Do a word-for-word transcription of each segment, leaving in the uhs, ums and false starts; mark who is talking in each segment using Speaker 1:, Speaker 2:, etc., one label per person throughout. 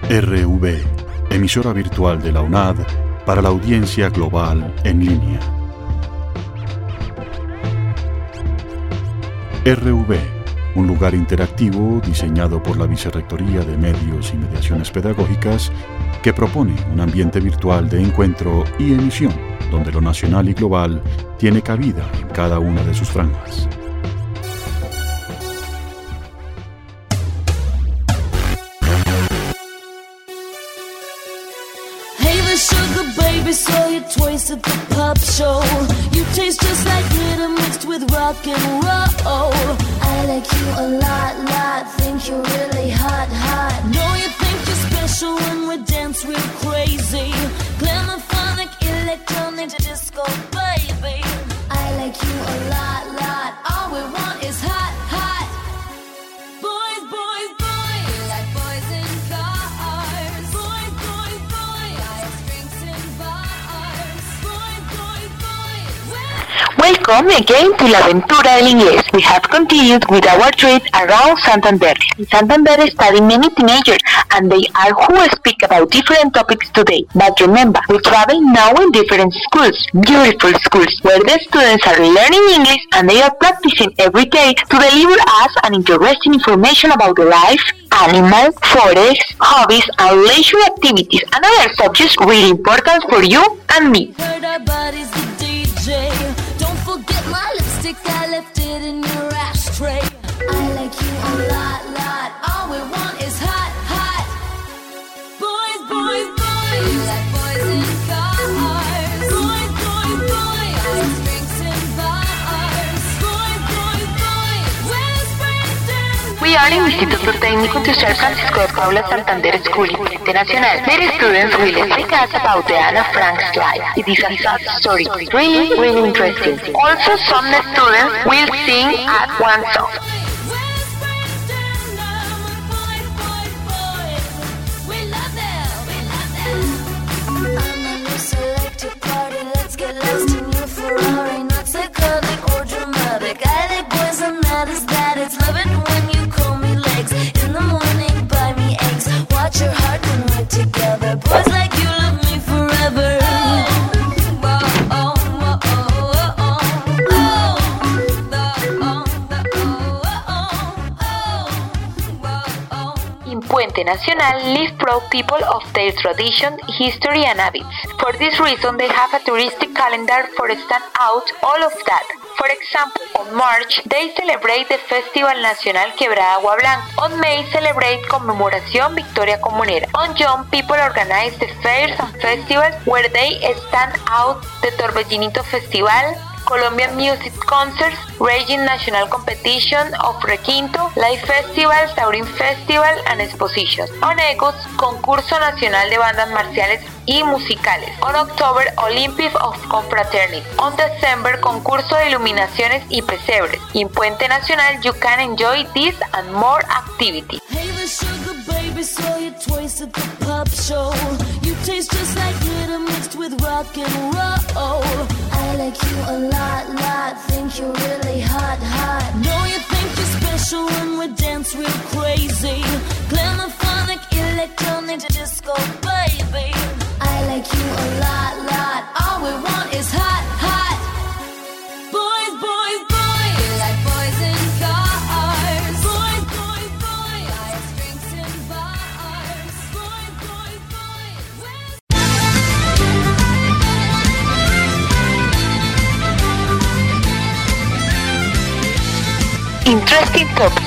Speaker 1: R V, emisora virtual de la UNAD para la audiencia global en línea. R V, un lugar interactivo diseñado por la Vicerrectoría de Medios y Mediaciones Pedagógicas que propone un ambiente virtual de encuentro y emisión donde lo nacional y global tiene cabida en cada una de sus franjas.
Speaker 2: Sugar baby, saw your twice at the pop show. You taste just like glitter mixed with rock and roll. I like you a lot, lot. Think you're really hot, hot. Know you think you're special when we dance real crazy. Glamophonic, electronic, disco baby. I like you a lot, lot. All we want is hot, hot. Boys, boys, boys. We like boys in cars. Boys, boys, boys. Ice drinks in bars. Boys, boys, boys.
Speaker 3: Welcome again to La Aventura del Inglés. We have continued with our trip around Santander. In Santander study many teenagers, and they are who speak about different topics today. But remember, we travel now in different schools, beautiful schools, where the students are learning English and they are practicing every day to deliver us an interesting information about life, animals, forests, hobbies, and leisure activities, and other subjects really important for you and me.
Speaker 2: Heard our body's the D J. Don't forget my lipstick, I left it in your ashtray. I like you a lot, lot. All we want is hot, hot. Boys, boys, boys. We like boys in cars. Boys, boys, boys. Ice drinks in bars. Boys, boys, boys. Where's Brandon?
Speaker 3: We are in Instituto Técnico Industrial Francisco de Paula Santander School Internacional. Many students will speak us about the Anna Frank's life. It is a sad story, really, really interesting. Also, some students will sing at one song.
Speaker 2: Where's Brandon? I'm a boy, boy, boy. We love them, we love them. I'm a new selected party. Let's get lost in your Ferrari. Not psychotic or dramatic. I like boys, I'm not as bad. It's love it when you call me legs. In the morning, buy me eggs. Watch your heart when we're together. Boys like you love me forever.
Speaker 3: In Puente Nacional live proud people of their tradition, history and habits. For this reason, they have a touristic calendar for stand out all of that. For example, on March, they celebrate the Festival Nacional Quebrada Agua Blanca. On May, celebrate Conmemoración Victoria Comunera. On June, people organize the fairs and festivals where they stand out the Torbellinito Festival, Colombian music concerts, Raging National Competition of Requinto, Live Festival, Taurín Festival and Expositions. On August, Concurso Nacional de Bandas Marciales y Musicales. On October, Olympic of Confraternity. On December, Concurso de Iluminaciones y Pesebres. In Puente Nacional, you can enjoy this and more activities.
Speaker 2: Hey, the sugar baby, saw you twice at the pop show. You taste just like glitter mixed with rock and roll. I like you a lot, lot. Think you're really hot, hot. Know you think you're special when we dance real crazy. Glamophonic, electronic, disco baby. I like you a lot, lot. All we want is hot, hot. Boys, boys, boys. We like boys in cars. Boys, boys, boys. Ice drinks in bars. Boys, boys, boys. Where's
Speaker 3: Interesting topic.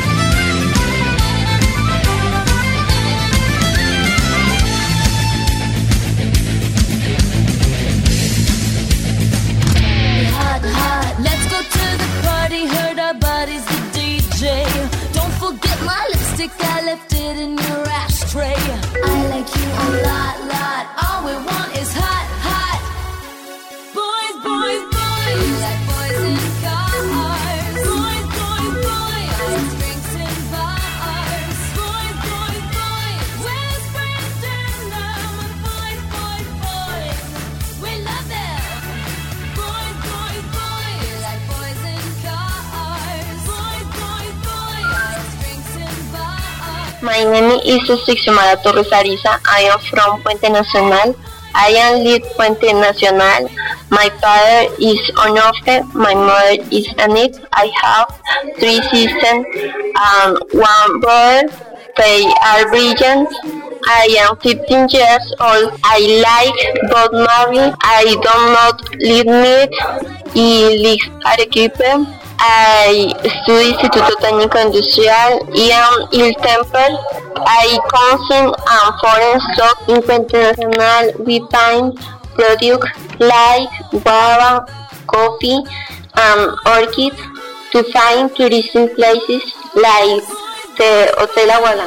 Speaker 2: hot, hot? Let's go to the party. Heard our body's the D J. Don't forget my lipstick, I left it in your ashtray. I like you a lot, lot. All we want is hot, hot. Boys, boys, boys. We like boys in cars. Boys, boys, boys. Ice drinks in bars. Boys, boys, boys. Where's Brandon? I'm a boy, boy, boy. We love them. Boys, boys, boys. We like boys in cars. Boys, boys, boys. Ice drinks in bars.
Speaker 4: My name is Xiomara Torres Ariza. I am from Puente Nacional. I am lead Puente Nacional. My father is Onofre. My mother is Anit. I have three sisters and one brother. They are brilliant. I am fifteen years old. I like Bob Marley. I do not live near y live Arequipa. I study Instituto Técnico Industrial y am Il Temple. I consume and foreign stock in Puente Nacional with pine products like guava, coffee, and orchids to find tourism places like the Hotel Aguala.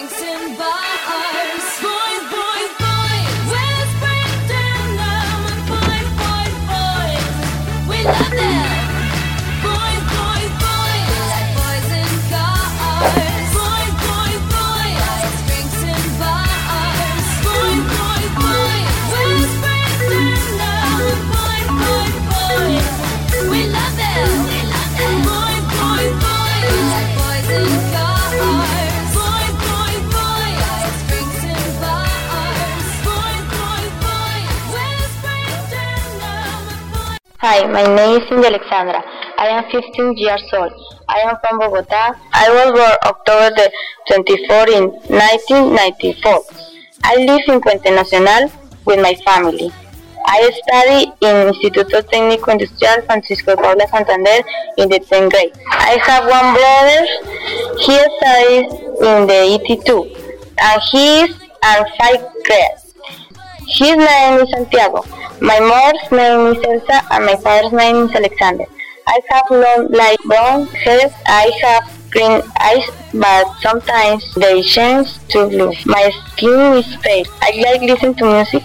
Speaker 5: Hi, my name is Cindy Alexandra. I am fifteen years old. I am from Bogota. I was born October the twenty-fourth in nineteen ninety-four. I live in Puente Nacional with my family. I study in Instituto Técnico Industrial Francisco de Paula Santander in the tenth grade. I have one brother. He studies in the E T two and he is in fifth grade. His name is Santiago. My mother's name is Elsa and my father's name is Alexander. I have long light brown hair. I have green eyes, but sometimes they change to blue. My skin is pale. I like listening to music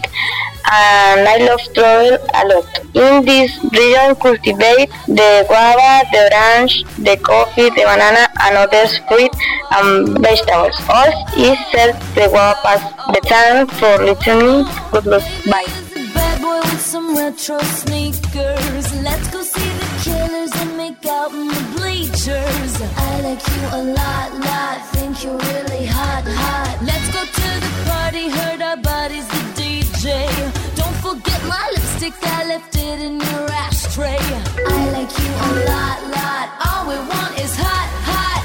Speaker 5: and I love travel a lot. In this region cultivate the guava, the orange, the coffee, the banana and other fruit and vegetables. All is sell the guava past the time for listening. Goodbye.
Speaker 2: Boy with some retro sneakers. Let's go see the Killers and make out in the bleachers. I like you a lot, lot. Think you're really hot, hot. Let's go to the party. Heard our buddy's the D J. Don't forget my lipstick. I left it in your ashtray. I like you a lot, lot. All we want is hot, hot.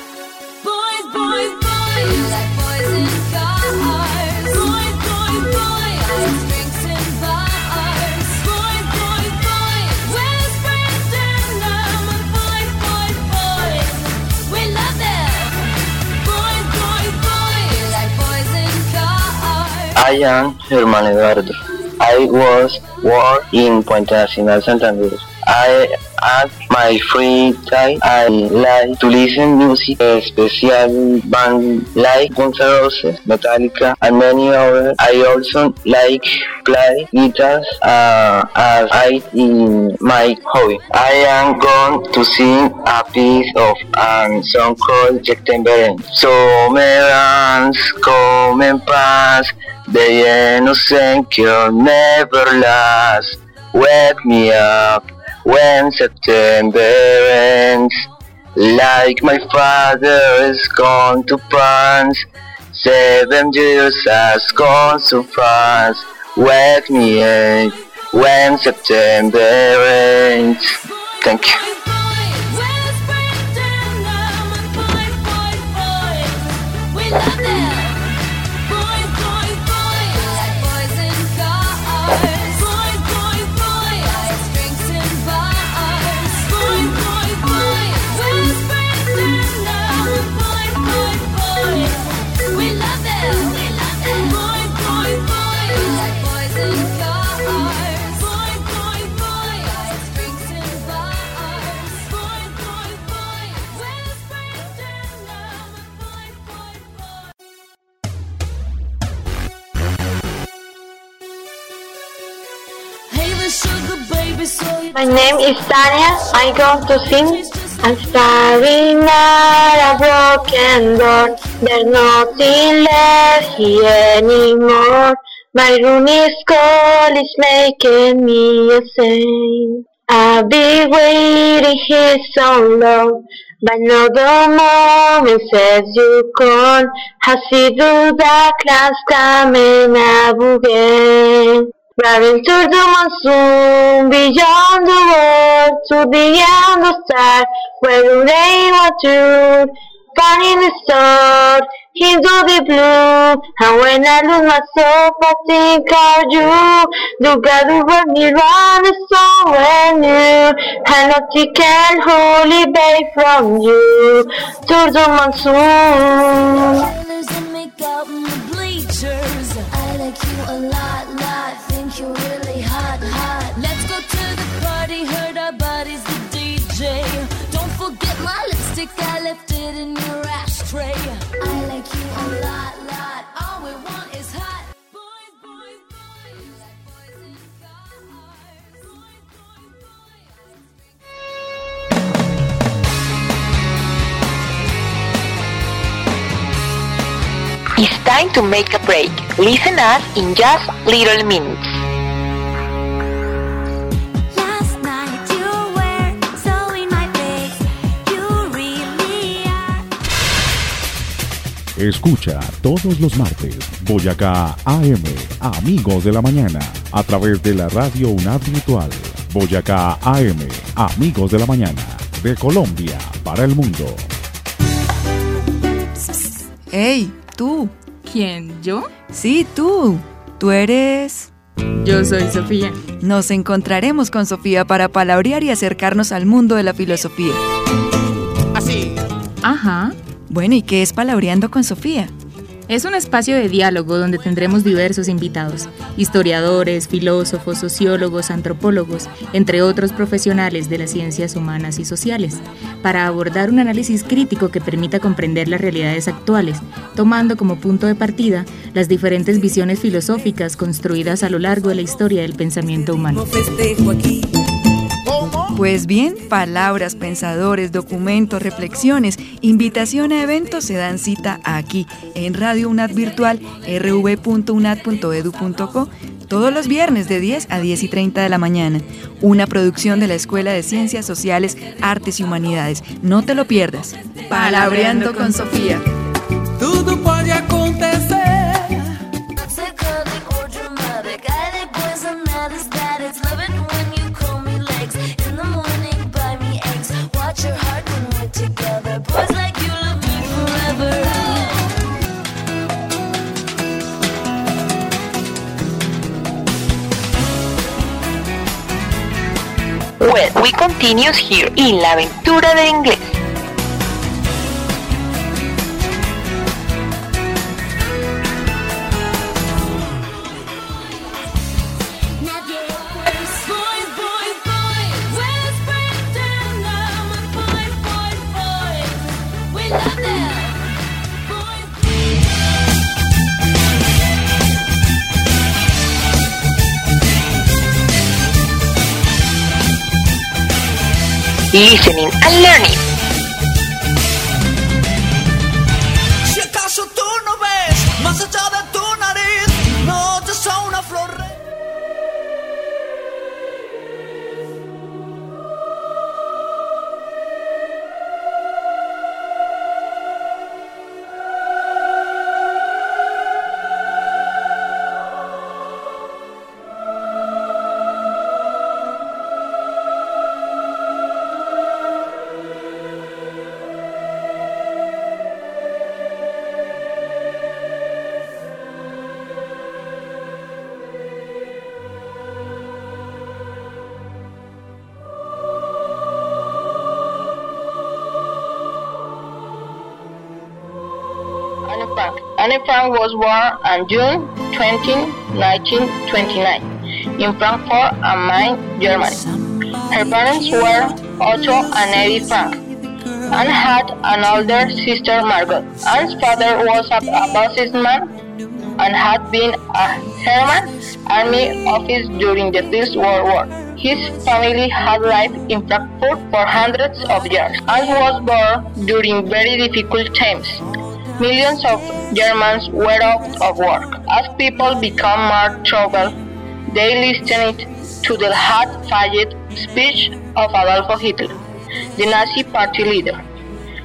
Speaker 2: Boys, boys, boys. We like boys in cars. Boys, boys, boys. Ice drinks and bars. Boys, boys, boys. Where's Brandon? Boys, boys, boys. We love them. Boys, boys, boys. We like boys in cars.
Speaker 6: I am Germán Eduardo. I was born in Puente Nacional, Santander. I, at my free time, I like to listen music, especially bands like Guns N' Roses, Metallica, and many others. I also like play guitar uh, as I in my hobby. I am going to sing a piece of a song called September. Summer come and pass. The innocent cure never lasts. Wake me up when September ends. Like my father is gone to France. Seven years has gone so fast. Wake me up when September ends. Thank you.
Speaker 2: We love them. Boys, boys, boys. We like boys in cars. Boys, boys, boys. Ice drinks and bars. Boys, boys, boys. Where's Brandon? Boys, boys, boys. We love them. We love them. Boys, boys, boys. We like boys in cars. Boys, boys, boys. Ice drinks and bars. Boys, boys, boys. Where's Brandon? Boys, boys, boys. Hey, the sugar baby, so you
Speaker 5: My name is Tania. I'm going to sing. I'm staring at a broken door. There's nothing left here anymore. My room is cold, it's making me insane. I've been waiting here so long.
Speaker 4: But now the moment says you gone, hasi through the clouds coming up again. Running to the monsoon, beyond the world, to the end of star, where the rain was true. Finding the sword, into the blue. And when I lose myself, I think of you. You gotta run me round the somewhere new. And nothing can hold it back from you. To the monsoon.
Speaker 2: I like you a lot, lot. Think you're really hot, hot. Let's go to the party, heard our bodies, the D J. Don't forget my lipstick, I left it in your ashtray. I like you a lot, lot. All we want is hot. Boys, boys, boys. Like boys in cars. Boys, boys, boys.
Speaker 3: It's time to make a break. Listen us in just little minutes.
Speaker 2: Last night you were so in my face. You really are.
Speaker 1: Escucha todos los martes Boyacá A M, Amigos de la Mañana, a través de la radio UNAD Virtual. Boyacá A M, Amigos de la Mañana, de Colombia para el mundo.
Speaker 7: ¡Ey, tú!
Speaker 8: ¿Quién? ¿Yo?
Speaker 7: Sí, tú. Tú eres...
Speaker 8: Yo soy Sofía.
Speaker 7: Nos encontraremos con Sofía para palabrear y acercarnos al mundo de la filosofía.
Speaker 8: Así. Ajá.
Speaker 7: Bueno, ¿y qué es Palabreando con Sofía?
Speaker 8: Es un espacio de diálogo donde tendremos diversos invitados, historiadores, filósofos, sociólogos, antropólogos, entre otros profesionales de las ciencias humanas y sociales, para abordar un análisis crítico que permita comprender las realidades actuales, tomando como punto de partida las diferentes visiones filosóficas construidas a lo largo de la historia del pensamiento humano.
Speaker 7: Pues bien, palabras, pensadores, documentos, reflexiones, invitación a eventos se dan cita aquí, en Radio UNAD Virtual, r v punto unad punto edu punto co, todos los viernes de diez a diez y treinta de la mañana. Una producción de la Escuela de Ciencias Sociales, Artes y Humanidades. No te lo pierdas. Palabreando con Sofía.
Speaker 9: Tudo pode acontecer.
Speaker 3: Well, we continue here in La Aventura del Inglés. Listening and learning.
Speaker 9: Si acaso tú no ves más allá de tu nariz, notas a una flor.
Speaker 4: Anne Frank. Anne Frank was born on June twentieth, nineteen twenty-nine, in Frankfurt am Main, Germany. Her parents were Otto and Edith Frank. Anne had an older sister, Margot. Anne's father was a, a businessman and had been a German army officer during the First World War. His family had lived in Frankfurt for hundreds of years. Anne was born during very difficult times. Millions of Germans were out of work. As people became more troubled, they listened to the hard-fought speech of Adolf Hitler, the Nazi party leader.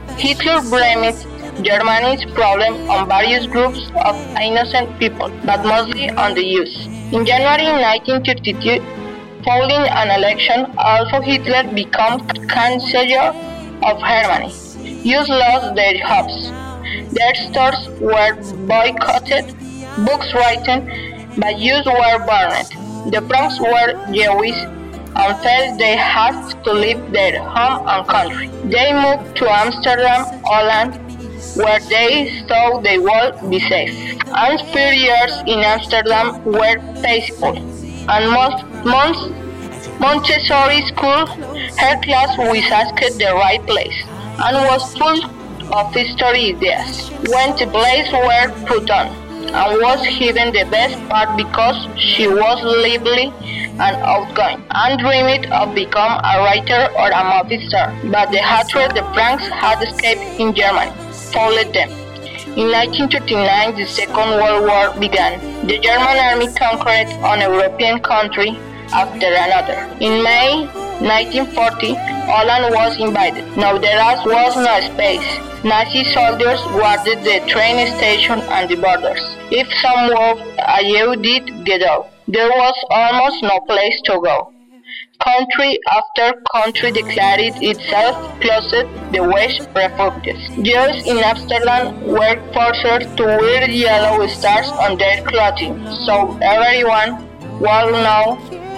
Speaker 5: Hitler blamed Germany's problem on various groups of innocent people, but mostly on the Jews. In January nineteen thirty-two, following an election, Adolf Hitler became Chancellor of Germany. Jews lost their jobs. Their stores were boycotted, books written by Jews were burned. The Franks were Jewish and felt they had to leave their home and country. They moved to Amsterdam, Holland, where they thought they would be safe. And first years in Amsterdam were peaceful, and most months Montessori school, her class was asked the right place, and was full of history ideas. When the blades were put on, and was given the best part because she was lively and outgoing, and dreamed of becoming a writer or a movie star. But the hatred the Franks had escaped in Germany followed them. In nineteen thirty-nine, the Second World War began. The German army conquered one European country after another. In May nineteen forty, Holland was invaded. Now there was no space. Nazi soldiers guarded the train station and the borders. If some of a Jew did get out, there was almost no place to go. Country after country declared itself closed the West refugees. Jews in Amsterdam were forced to wear yellow stars on their clothing, so everyone would know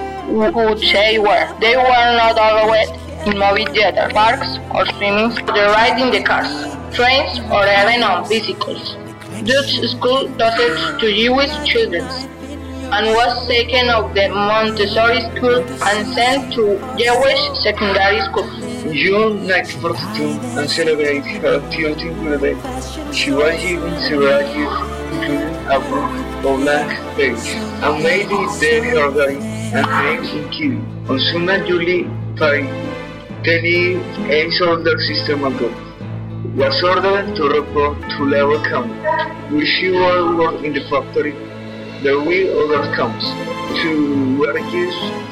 Speaker 5: who they were. They were not allowed in movie theaters, parks, or swimming. They ride in the cars, trains, or even on bicycles. Dutch school taught to Jewish children, and was taken of the Montessori school and sent to Jewish secondary school.
Speaker 10: In June nineteen forty-two, and celebrated her thirteenth birthday, she was given several gifts, including a book of blank pages, and made it their her diary and named in Kiri. On Sunday, July fifth, twenty-eight older sister Margot was ordered to report to Labor Camp, where she would work in the factory. There were other camps. Two workers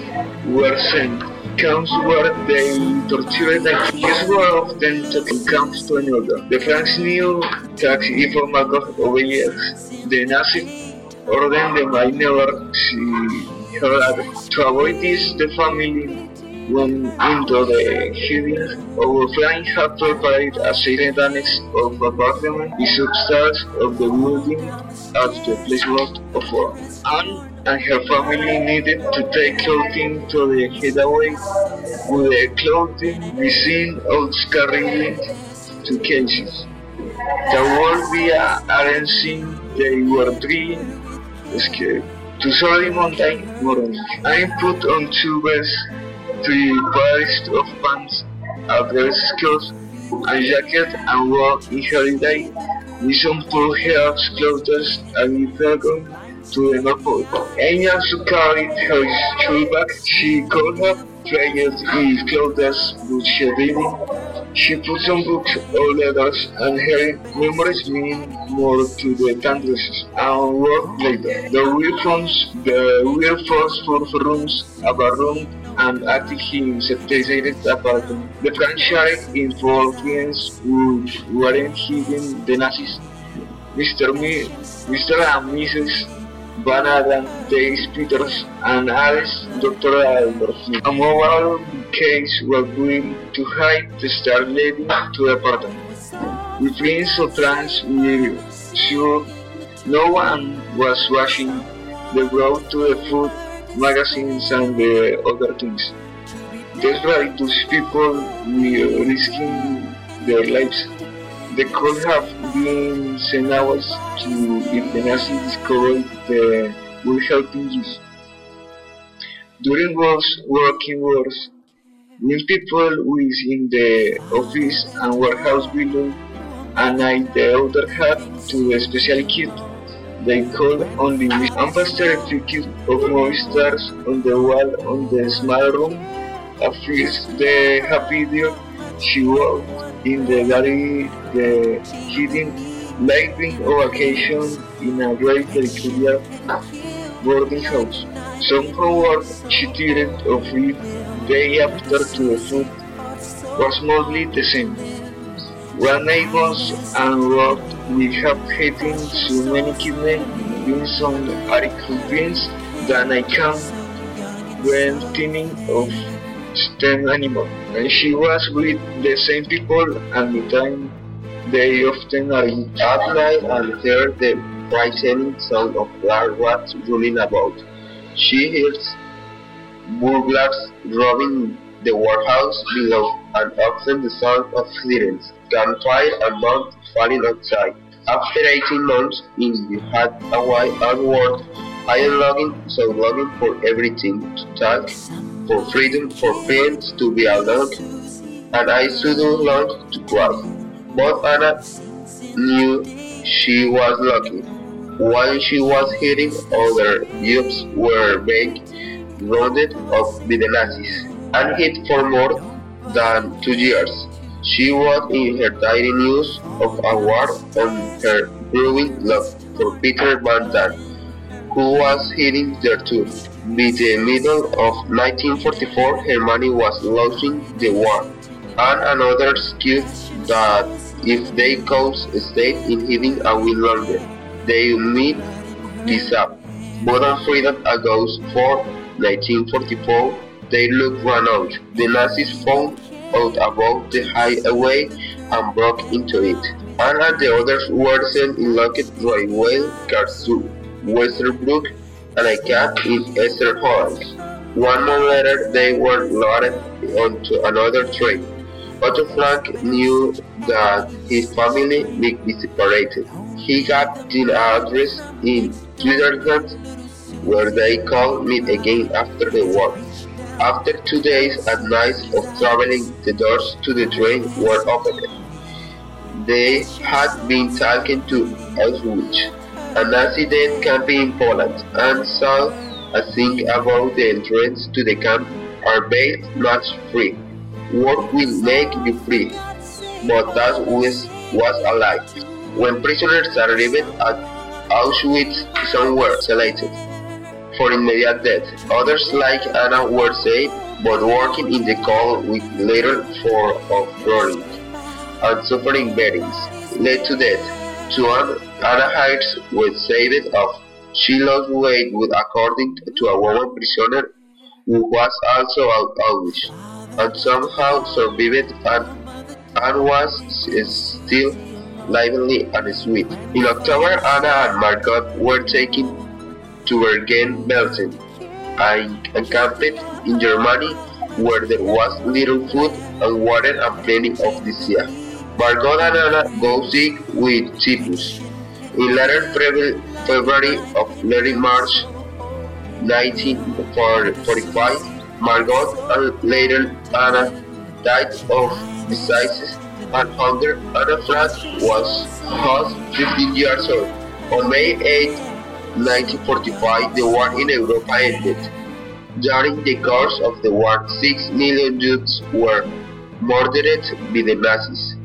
Speaker 10: were sent. Camps where they tortured and Jews were often taken camps to another. The Franks knew that if Margot obeyed the Nazi order, they might never see her again. To avoid this, the family went into the hiding. Our flying had prepared a silent annex of apartment, the substance of the building at the place of war. Anne and her family needed to take clothing to the getaway, with the clothing missing or carried to cases. The world via arranging they were three escaped to Sorry Mountain Morning. I put on two vests, three pairs of pants, a dress skirt, a jacket, and wore in holiday with some poor hair's clothes and welcome to the North. Amy also carried her shoe bag. She could have tried his clothes, but she didn't. She put some books or letters, and her memories mean more to the tendresses and work later. The weird phones, the weird phones for rooms, a room, and attic in separated apartment. The franchise involved friends who weren't hidden the Nazis. Mister Me, Mister and Missus Van Adam, Davis Peters, and Alice, Doctor Albert. A mobile case was built to hide the star leading to the apartment. The Prince of France were sure no one was watching. They brought to the food magazines and the other things. Desperate, those people were risking their lives. They could have been sent out to if the Nazis discovered the were helping Jews. During those working wars, when people was in the office and warehouse building, and I the other had to a special kit, they called only me. And pasted a figure of movie stars on the wall on the small room. At first, the happy deal she walked in the gallery, the hidden living or vacation in a very peculiar boarding house. Somehow she tired of it day after to the food was mostly the same. When I was enrolled, we have hating so many kidnapped beings on article beings that I can when thinking of STEM animal. And she was with the same people and the time they often are at night and heard the frightening sound of large rats running about. She hears burglars robbing the warehouse below and often the sound of sirens, gunfire and bombs falling outside. After eighteen months in the had Hawaii outward, I am longing, so longing for everything to talk, for freedom, for friends to be alone, and I should long to cry. But Anna knew she was lucky. While she was hearing, other youths were being rounded up with the Nazis, and hid for more than two years. She was in her daily news of a war and her growing love for Peter Van Damme, who was heading there too. By the middle of nineteen forty-four, Germany was losing the war, and another excuse that if they could stay in hiding a win longer, they might peace up. But on freedom agost for nineteen forty-four, their luck ran out. The Nazis found out about the highway and broke into it, and the others were sent in locked railway cars to Westerbrook and a camp in Esterholm. One month later, they were loaded onto another train. Otto Frank knew that his family would be separated. He got an address in Switzerland where they could meet again after the war. After two days and nights of traveling, the doors to the train were opened. They had been taken to Auschwitz, a Nazi death camp in Poland, and saw a thing about the entrance to the camp are based much free. Work will make you free, but that was, was a lie. When prisoners arrived at Auschwitz, some were selected for immediate death. Others like Anna were saved, but working in the cold with little for of rolling and suffering beatings led to death. To Anna Heights was saved off. She lost weight with according to a woman prisoner who was also out Auschwitz and somehow survived and, and was still lively and sweet. In October, Anna and Margot were taken to Bergen-Belsen and encamped in Germany where there was little food and water and plenty of the sea. Margot and Anna go sick with typhus. In later February of late March nineteen forty-five, Margot and later Anna died of diseases and hunger. Anna Frank was just fifteen years old. On May eighth, nineteen forty-five, the war in Europe ended. During the course of the war, six million Jews were murdered by the Nazis.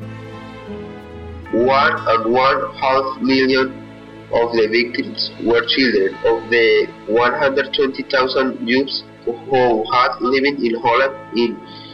Speaker 10: One and one half million of the victims were children. Of the one hundred twenty thousand Jews who had lived in Holland in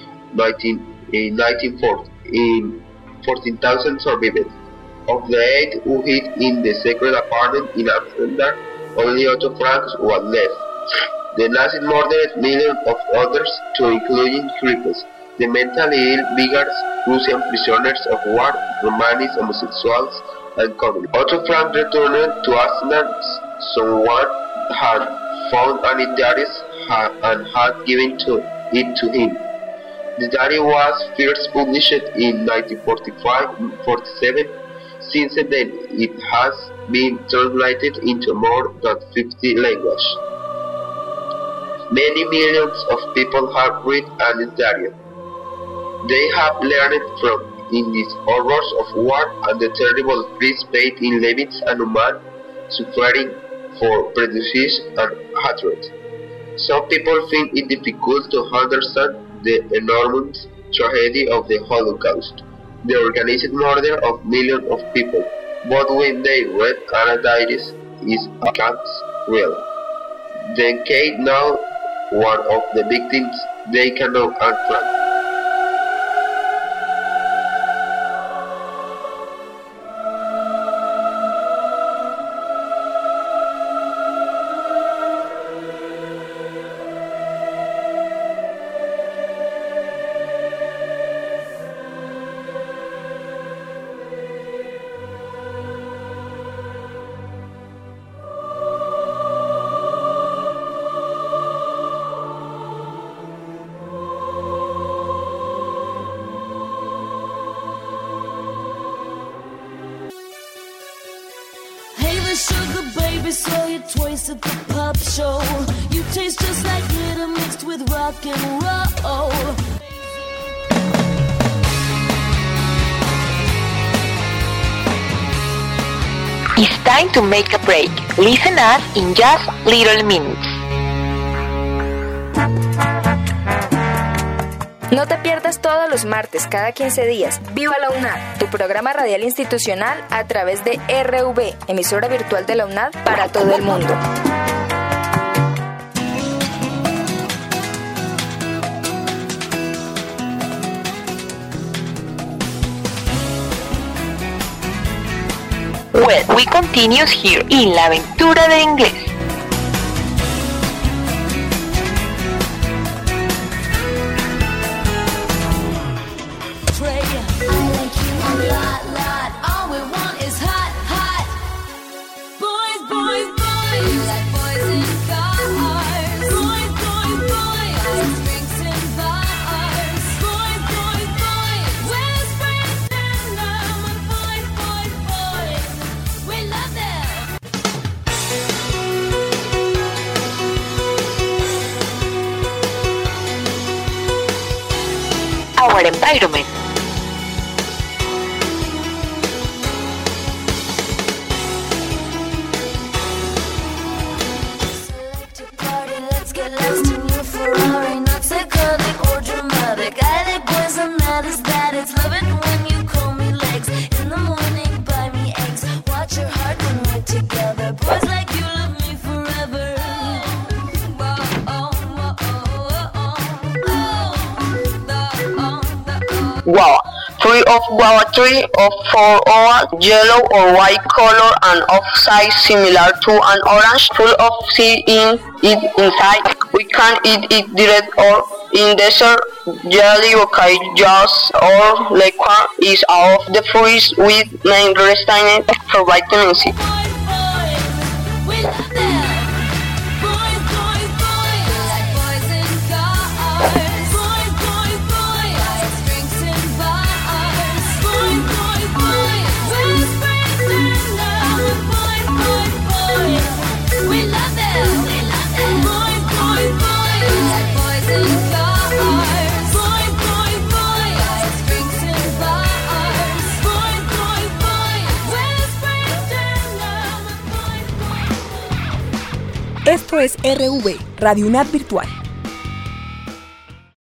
Speaker 10: nineteen forty, in fourteen thousand survived. Of the eight who hid in the secret apartment in Amsterdam, only Otto Frank was left. The Nazis murdered millions of others, too, including cripples, the mentally ill, beggars, Russian prisoners of war, Romanians, homosexuals, and communists. Otto Frank returned to Amsterdam. Someone had found an diary and had given to it to him. The diary was first published in nineteen forty-five forty-seven. Since then, it has been translated into more than fifty languages. Many millions of people have read Anna's diary. They have learned from in these horrors of war and the terrible price paid in levies and human suffering for prejudice and hatred. Some people find it difficult to understand the enormous tragedy of the Holocaust, the organized murder of millions of people, but when they read Anna's diaries, it becomes real. Then Kate, now one of the victims, they cannot Anne Frank.
Speaker 2: sugar baby, saw you twice at the pop show. You taste just like glitter mixed with rock and roll.
Speaker 3: It's time to make a break. Listen us in just little minutes.
Speaker 11: No te pierdas todos los martes, cada quince días, Viva la UNAD, tu programa radial institucional a través de R V, emisora virtual de la UNAD para todo el mundo.
Speaker 3: Well, we continue here in La Aventura de Inglés. Our environment.
Speaker 2: Select a party, let's get lost in your Ferrari. Not psychotic or dramatic. I like boys I'm mad as that. It's love it when you call me legs. In the morning, buy me eggs. Watch your heart when we're together. Boys like you love me forever.
Speaker 4: Guava. Tree of guava tree of four oval, yellow or white color and of size similar to an orange, full of seed in it inside. We can eat it direct or in dessert. Jelly, okay, juice or liquor is of the fruits with main resistant for vitamin C.
Speaker 12: Esto es R V, Radio UNAD Virtual.